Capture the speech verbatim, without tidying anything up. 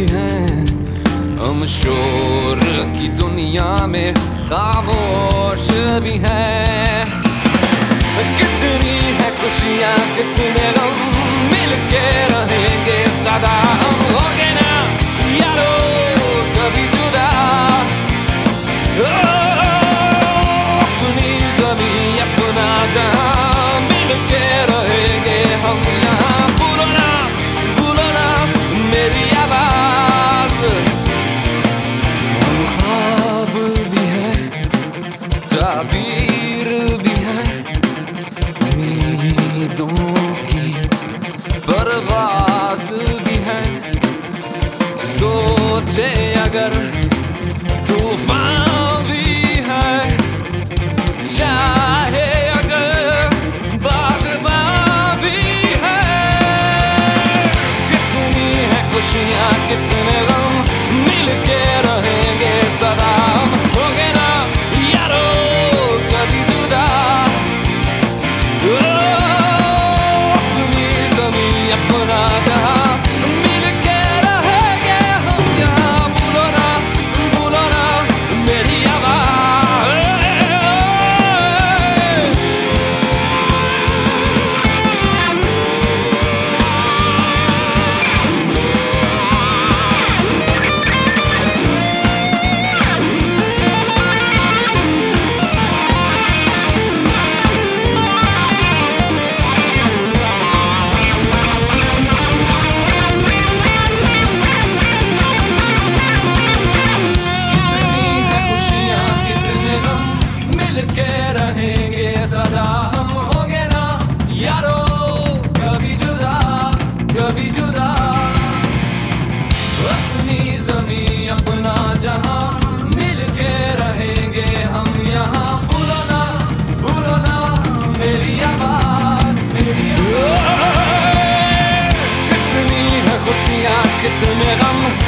भी हैं, हम शोर की दुनिया में खामोश भी हैं। कितनी है खुशियाँ कितने गम, मिल के रहेंगे सदा हम। होंगे ना यारो कभी जुदा, ओ, अपनी ज़मीं अपना जहां, मिल के रहेंगे हम यहाँ। भूलो ना भूलो ना मेरी आवाज़, हम ख्वाब भी हैं, ताबीर भी हैं, उम्मीदों की परवाज़ भी है। सोचे अगर तूफान भी है, चाहे अगर बाग़बान भी है। कितनी है खुशियाँ कितने गम, मिल के रहेंगे सदा हम। होंगे ना यारो कभी जुदा, अपना जहां, मिल के रहेंगे हम यहाँ। भूलो ना भूलो ना मेरी आवाज़। कभी जुदा, अपनी ज़मीं अपना जहां, मिल के रहेंगे हम यहाँ। भूलो ना भूलो ना मेरी आवाज़, मेरी आवाज़। कितनी है खुशियाँ कितने गम,